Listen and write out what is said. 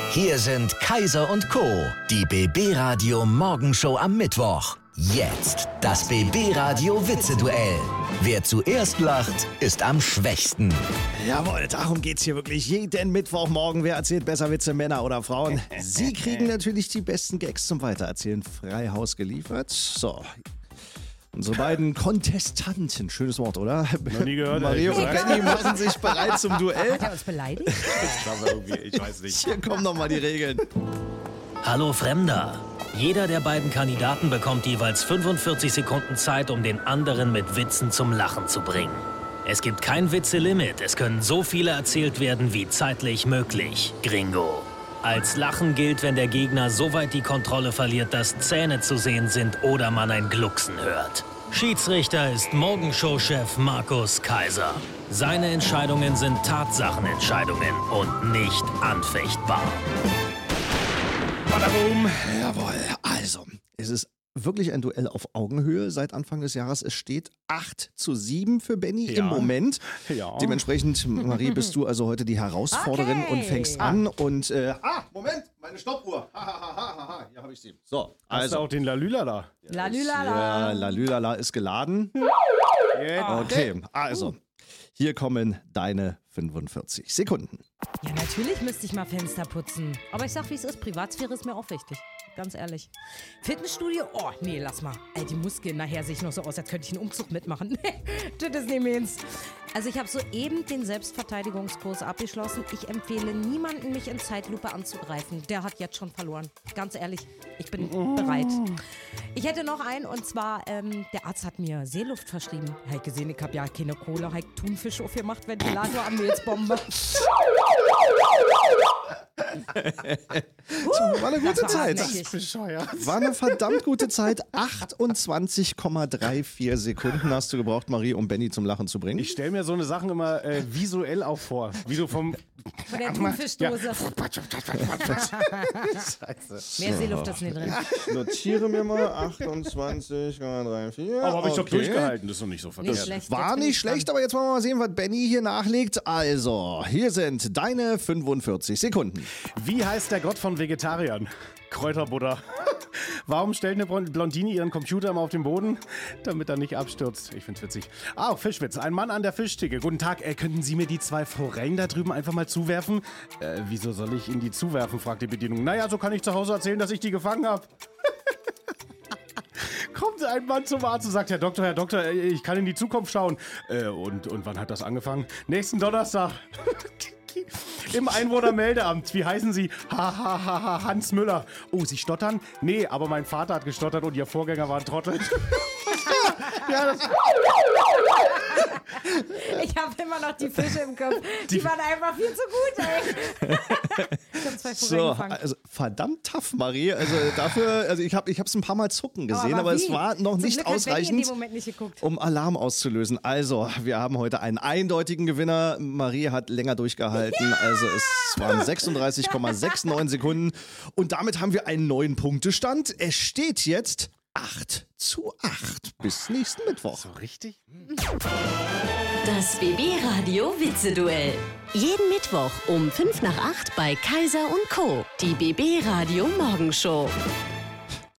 Hier sind Kaiser und Co., die BB Radio Morgenshow am Mittwoch. Jetzt das BB Radio Witzeduell. Wer zuerst lacht, ist am schwächsten. Jawohl, darum geht's hier wirklich jeden Mittwochmorgen. Wer erzählt besser Witze, Männer oder Frauen? Sie kriegen natürlich die besten Gags zum Weitererzählen frei Haus geliefert. So, unsere beiden Kontestanten, schönes Wort, oder? Noch nie gehört. Mario und Benny machen sich bereit zum Duell. Hat er uns beleidigt? Ich glaube irgendwie, ich weiß nicht. Hier kommen nochmal die Regeln. Hallo Fremder. Jeder der beiden Kandidaten bekommt jeweils 45 Sekunden Zeit, um den anderen mit Witzen zum Lachen zu bringen. Es gibt kein Witzelimit, es können so viele erzählt werden wie zeitlich möglich. Gringo. Als Lachen gilt, wenn der Gegner so weit die Kontrolle verliert, dass Zähne zu sehen sind oder man ein Glucksen hört. Schiedsrichter ist Morgenshow-Chef Markus Kaiser. Seine Entscheidungen sind Tatsachenentscheidungen und nicht anfechtbar. Badabum. Jawohl, also, es ist wirklich ein Duell auf Augenhöhe seit Anfang des Jahres. Es steht 8:7 für Benny im Moment. Ja. Dementsprechend, Marie, bist du also heute die Herausforderin und fängst an. Und, Moment, meine Stoppuhr. Hier habe ich sie. So, Hast du auch den Lalüla da? Lalülala. Ja, Lalülala ist geladen. Okay, also, hier kommen deine 45 Sekunden. Ja, natürlich müsste ich mal Fenster putzen. Aber ich sag, wie es ist. Privatsphäre ist mir auch wichtig. Ganz ehrlich. Fitnessstudio? Oh, nee, lass mal. All die Muskeln, nachher sehe ich noch so aus, als könnte ich einen Umzug mitmachen. Das ist nicht meins. Also ich habe soeben den Selbstverteidigungskurs abgeschlossen. Ich empfehle niemanden, mich in Zeitlupe anzugreifen. Der hat jetzt schon verloren. Ganz ehrlich, ich bin bereit. Ich hätte noch einen, und zwar, der Arzt hat mir Seeluft verschrieben. Halt gesehen, ich habe ja keine Kohle, halt Thunfisch aufgemacht, Ventilator am Mehlsbombe. War eine gute Zeit. Bescheuert. War eine verdammt gute Zeit. 28,34 Sekunden hast du gebraucht, Marie, um Benny zum Lachen zu bringen. Ich stelle mir so eine Sachen immer visuell auch vor. Wie du vom... Von der Thunfischdose. Scheiße. Mehr Seeluft ist nicht drin. Notiere mir mal 28,34. Aber habe ich doch durchgehalten. Das ist doch nicht so Nicht verkehrt. schlecht. War Jetzt bin nicht ich dran. schlecht, aber jetzt wollen wir mal sehen, was Benny hier nachlegt. Also, hier sind deine 45 Sekunden. Wie heißt der Gott von Vegetariern? Kräuterbutter. Warum stellt eine Blondine ihren Computer immer auf den Boden? Damit er nicht abstürzt. Ich find's witzig. Fischwitz. Ein Mann an der Fischtheke. Guten Tag, könnten Sie mir die 2 Forellen da drüben einfach mal zuwerfen? Wieso soll ich Ihnen die zuwerfen, fragt die Bedienung. Naja, so kann ich zu Hause erzählen, dass ich die gefangen habe. Kommt ein Mann zum Arzt und sagt, Herr Doktor, ich kann in die Zukunft schauen. Und wann hat das angefangen? Nächsten Donnerstag. Im Einwohnermeldeamt. Wie heißen Sie? Hans Müller. Oh, Sie stottern? Nee, aber mein Vater hat gestottert und Ihr Vorgänger war ein Trottel. Ja, das Ich habe immer noch die Fische im Kopf. Die waren einfach viel zu gut, ey. Ich habe 2 Forellen So, gefangen. also verdammt tough, Marie. Also dafür, ich hab's ein paar Mal zucken gesehen, aber es wie? war noch Zum nicht Glück hat Benny in ausreichend, dem Moment nicht geguckt. um Alarm auszulösen. Also, wir haben heute einen eindeutigen Gewinner. Marie hat länger durchgehalten. Also es waren 36,69 Sekunden. Und damit haben wir einen neuen Punktestand. Es steht jetzt 8:8. Bis nächsten Mittwoch. so richtig? Das BB Radio Witzeduell. Jeden Mittwoch um 7:55 bei Kaiser und Co. Die BB Radio Morgenshow.